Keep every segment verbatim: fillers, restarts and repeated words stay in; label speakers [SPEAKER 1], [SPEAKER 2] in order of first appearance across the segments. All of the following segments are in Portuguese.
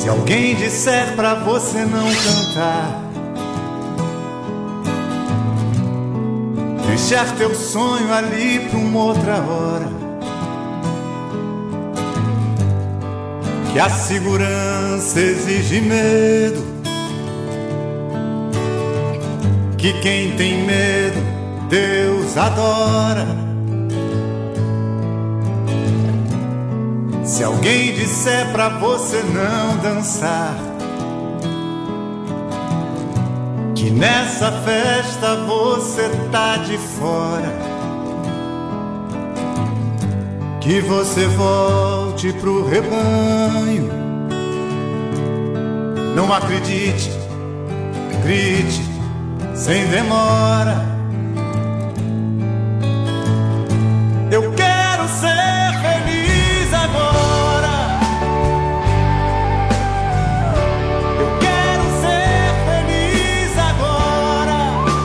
[SPEAKER 1] Se alguém disser pra você não cantar, deixar teu sonho ali pra uma outra hora, que a segurança exige medo, que quem tem medo Deus adora. Se alguém disser pra você não dançar, que nessa festa você tá de fora, que você volte pro rebanho, não acredite, grite sem demora. Eu quero ser feliz agora, eu quero ser feliz agora.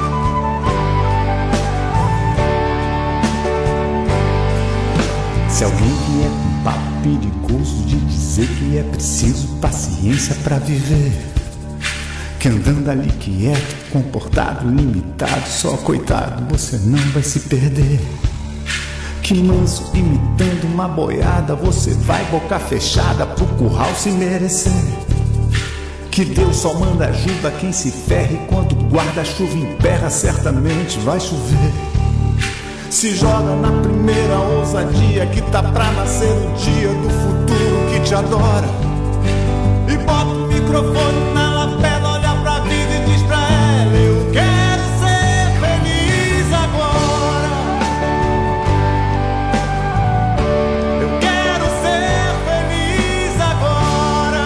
[SPEAKER 1] Se alguém vier com papo perigoso de dizer que é preciso paciência pra viver, que andando ali quieto, comportado, limitado, só coitado, você não vai se perder. Que manso imitando uma boiada, você vai boca fechada pro curral se merecer. Que Deus só manda ajuda a quem se ferra, e quando guarda-chuva emperra, certamente vai chover. Se joga na primeira ousadia, que tá pra nascer o dia do futuro que te adora, e bota o microfone na lapela, olha pra vida e diz pra ela: eu quero ser feliz agora, eu quero ser feliz agora.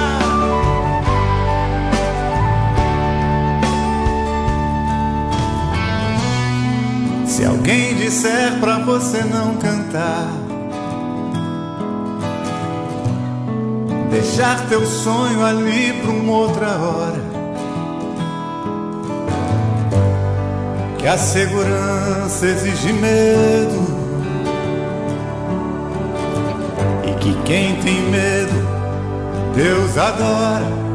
[SPEAKER 1] Se alguém disser pra você não cantar, deixar teu sonho ali pra uma outra hora, que a segurança exige medo, e que quem tem medo Deus adora.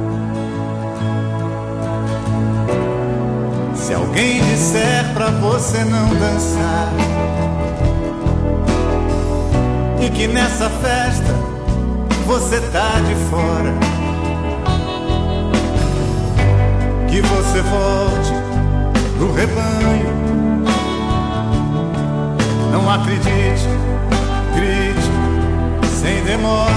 [SPEAKER 1] Se alguém disser pra você não dançar, e que nessa festa você tá de fora, que você volte pro rebanho, não acredite, grite sem demora.